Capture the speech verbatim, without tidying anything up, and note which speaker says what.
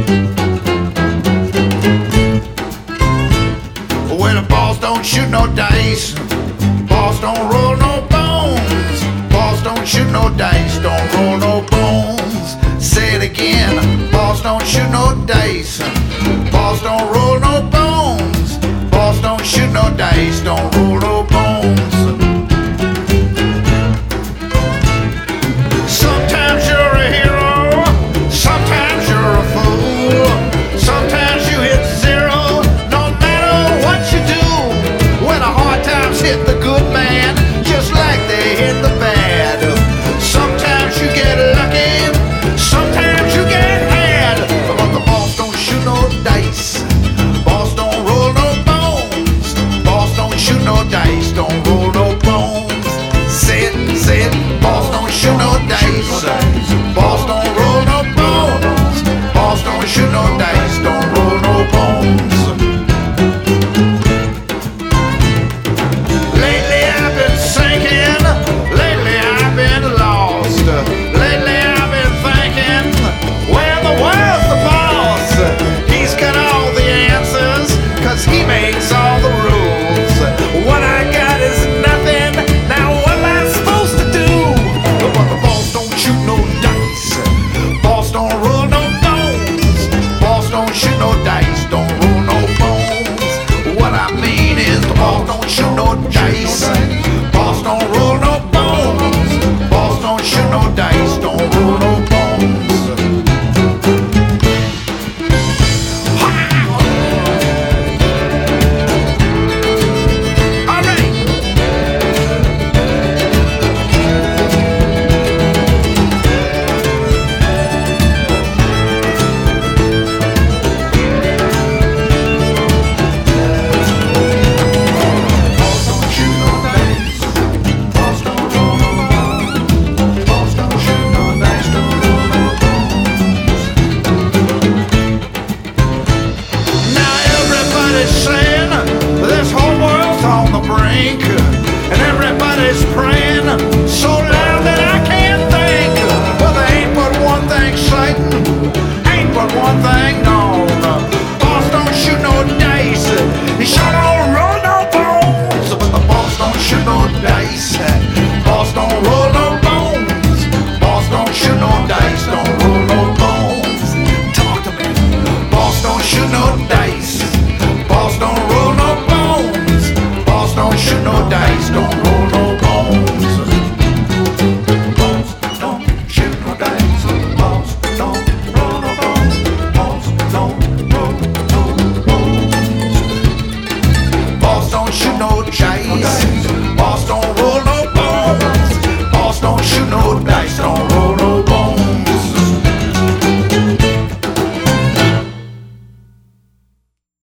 Speaker 1: Well, the boss don't shoot no dice, boss don't roll no bones. Boss don't shoot no dice, don't roll no bones. Say it again, boss don't shoot no dice, boss don't roll no bones. Boss don't shoot no dice, don't roll no